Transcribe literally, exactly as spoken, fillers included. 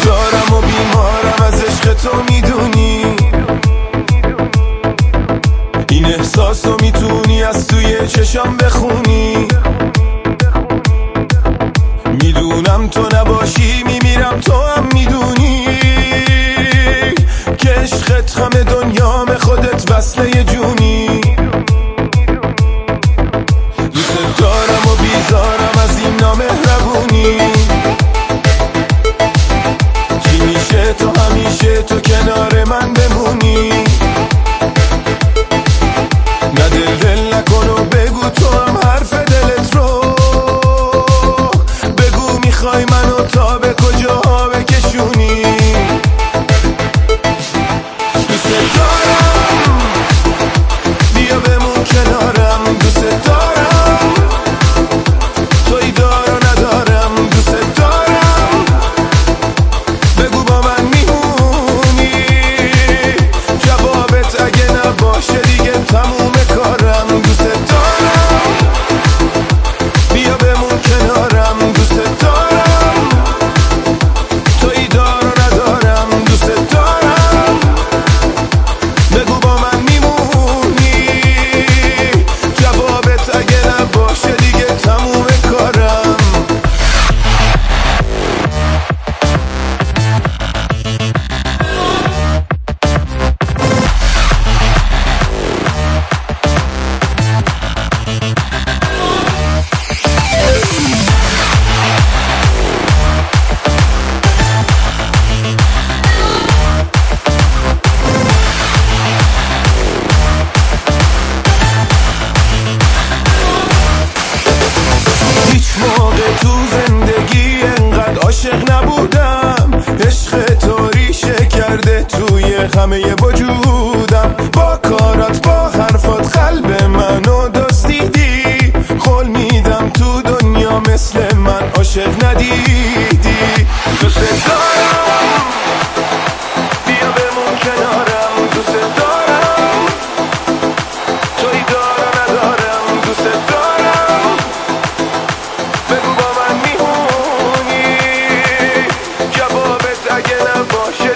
دارم و بیمارم از عشق تو میدونی، این احساس رو میتونی از توی چشام بخونی. میدونم تو نباشی میمیرم، تو هم میدونی که عشقت همه دنیام، خودت وصله جونی. دوست دارم و بیزارم از این نامهربونی، چی میشه تو همیشه تو کنار من بمونی. نه دل دل نکن و بگو تو هم حرف دلت رو، بگو میخوای منو تا به کجاها بکشونی. دوست دارم بیا بمون کنارم، دوست دارم توی دار و ندارم، دوست دارم بگو با من میمونی. جوابت اگه نباشه دیگه تموم کارم. دوست دارم بیا بمون کنارم، دوست دارم توی دار و ندارم، دوست دارم بگو با من میمونی. جوابت اگه نباشه دیگه تموم کارم. هیچ موقع تو زندگی انقدر عاشق نبودم، عشق تو ریشه کرده توی همه وجودم. با کارات با حرفات قلب منو دزدیدی، قول میدم تو دنیا مثل من عاشق ندیدی. دوست دارم بیا بمون کنارم، دوست دارم توی دار و ندارم، دوست دارم بگو با من میمونی. جوابت اگه نباشه